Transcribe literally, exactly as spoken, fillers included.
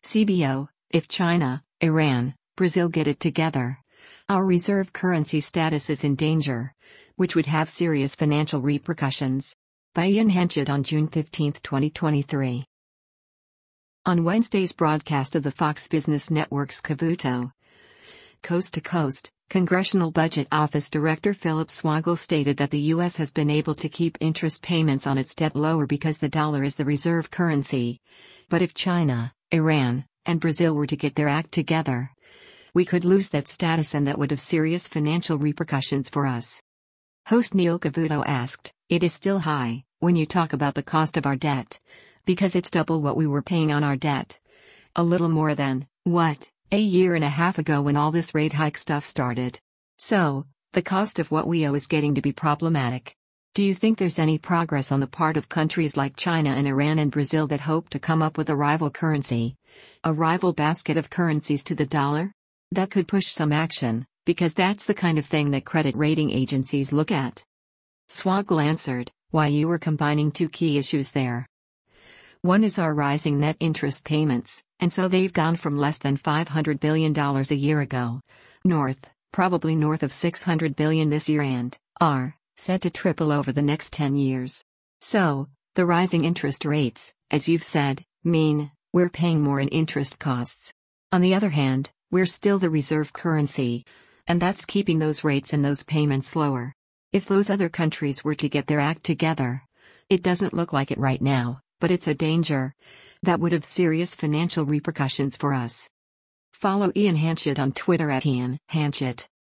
C B O, if China, Iran, Brazil get it together, our reserve currency status is in danger, which would have serious financial repercussions. By Ian Henchett on June fifteenth, twenty twenty-three. On Wednesday's broadcast of the Fox Business Network's Cavuto Coast to Coast, Congressional Budget Office Director Philip Swagel stated that the U S has been able to keep interest payments on its debt lower because the dollar is the reserve currency. But if China, Iran, and Brazil were to get their act together, we could lose that status, and that would have serious financial repercussions for us. Host Neil Cavuto asked, "It is still high, when you talk about the cost of our debt, because it's double what we were paying on our debt. A little more than, what, a year and a half ago when all this rate hike stuff started. So, the cost of what we owe is getting to be problematic. Do you think there's any progress on the part of countries like China and Iran and Brazil that hope to come up with a rival currency, a rival basket of currencies to the dollar? That could push some action, because that's the kind of thing that credit rating agencies look at." Swagel answered, "Why, you were combining two key issues there. One is our rising net interest payments, and so they've gone from less than five hundred billion dollars a year ago, north, probably north of six hundred billion dollars this year, and are set to triple over the next ten years. So, the rising interest rates, as you've said, mean we're paying more in interest costs. On the other hand, we're still the reserve currency, and that's keeping those rates and those payments lower. If those other countries were to get their act together, it doesn't look like it right now, but it's a danger that would have serious financial repercussions for us." Follow Ian Henchett on Twitter at Ian Henchett.